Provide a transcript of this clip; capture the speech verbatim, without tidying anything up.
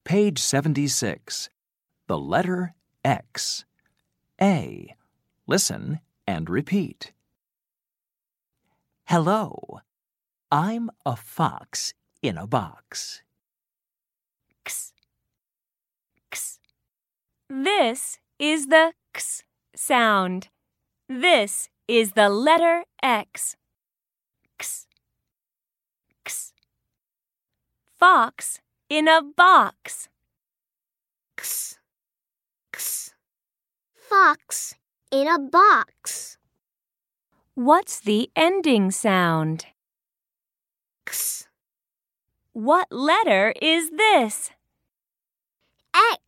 Page seventy-six. The letter X. A. Listen and repeat. Hello. I'm a fox in a box. X. X. This is the X sound. This is the letter X. X. X. Fox in a box. X. X. Fox in a box. What's the ending sound? X. What letter is this? X.